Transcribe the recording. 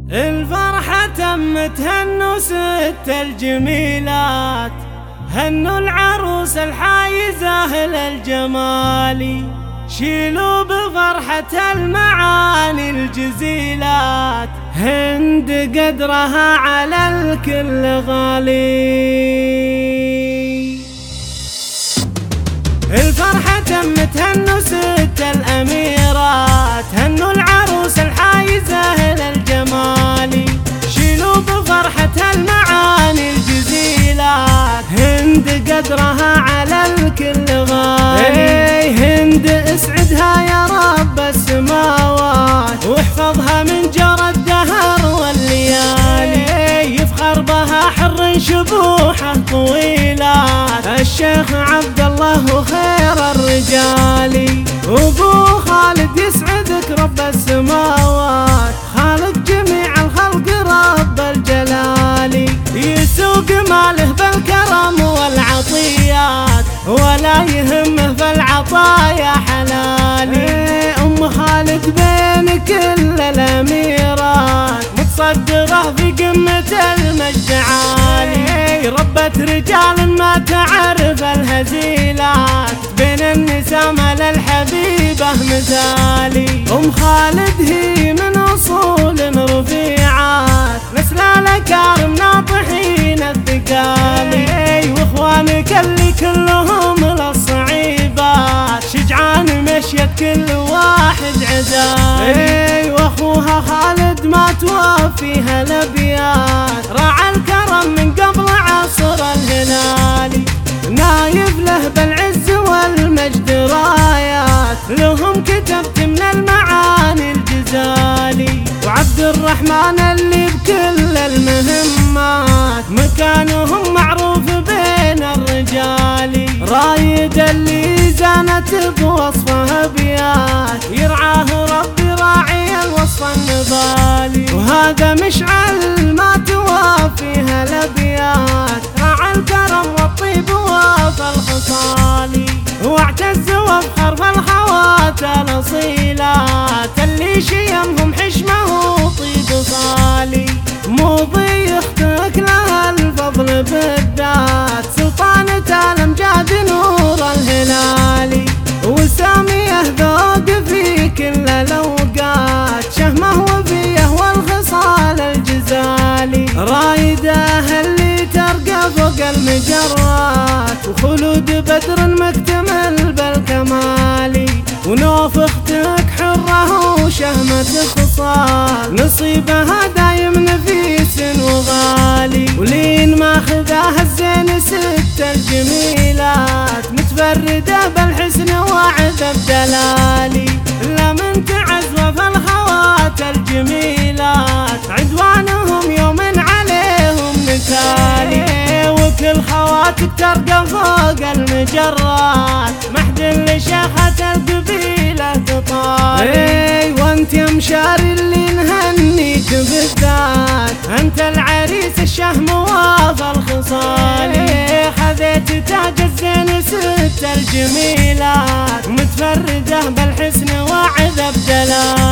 الفرحة تمت هنوا ست الجميلات، هنوا العروس الحايزة أهل الجمال، شيلوا بفرحة المعاني الجزيلات، هند قدرها على الكل غالي. الفرحة تمت هنوا ست الأميرات، هنوا العروس الحايزة أهل الجمال، شيلوا بفرحة المعاني الجزيلات، هند قدرها على الكل غالي. هند اسعدها يا رب السماوات، واحفظها من جرى الدهر والليالي، يفخر بها حر شبوحه طويلات، الشيخ عبد الله خير الرجال. وابو خالد يسعدك رب السماوات، خالق جميع الخلق رب الجلال، يسوق ماله بالكرم والعطيات، ولا يهمه في العطايا حلالي. ام خالد بين كل الاميرات، متصدره في قمة المجد عالي، ربت رجال ما تعرف الهزيلات، بين النساء مال الحبيبة مثالي. ام خالد هي من اصول رفيعات، نسل الاكارم ناطحين الثقالي، واخوانك اللي كلهم للصعيبات، شجعان مشيت كل واحد عدالي. واخوها خالد ما توفيها الابيات، راعى الكرم من قبل عصر الهلالي، نايف له بالعز والمجد رايات، لهم كتبت من المعاني الجزالي. وعبد الرحمن اللي بكل المهمات، مكانهم معروف بين الرجال، رايد اللي زانت بوصفه ابيات، يرعاه ربي راعي الوصف النضالي. وهذا مشعل ما توافيها الابيات، راعى الكرم والطيب وفي الخصال، واعتز وافخر في الخوات الاصيلات، اللي شيمهم حشمه وطيب صالي. موضي اختك لها الفضل بالذات، سلطانة الامجاد نور الهلالي، وساميه ذوق في كل الاوقات، شهمه وفيه والخصال الجزالي، رايده اللي ترقى فوق المجرات، وخلود بدر مكتمل بالكمال، ونوف اختك حره وشهمة خصال، نصيبها دايم نفيس وغالي، ولين ما خذاها الزين ست الجميلات، متفردة بالحسن وعد الدلالي، لا من تعزوة في الخوات الجميلات، عدوانهم يوم عليهم مثالي، وكل خواتك ترقى فوق المجرات، محد لشيخة القبيلة تطالي. وانت يا مشاري اللي نهنيك بالذات، انت العريس الشهم وافى الخصال، خذيت تاج الزين ست الجميلات، متفردة بالحسن وعذب دلال.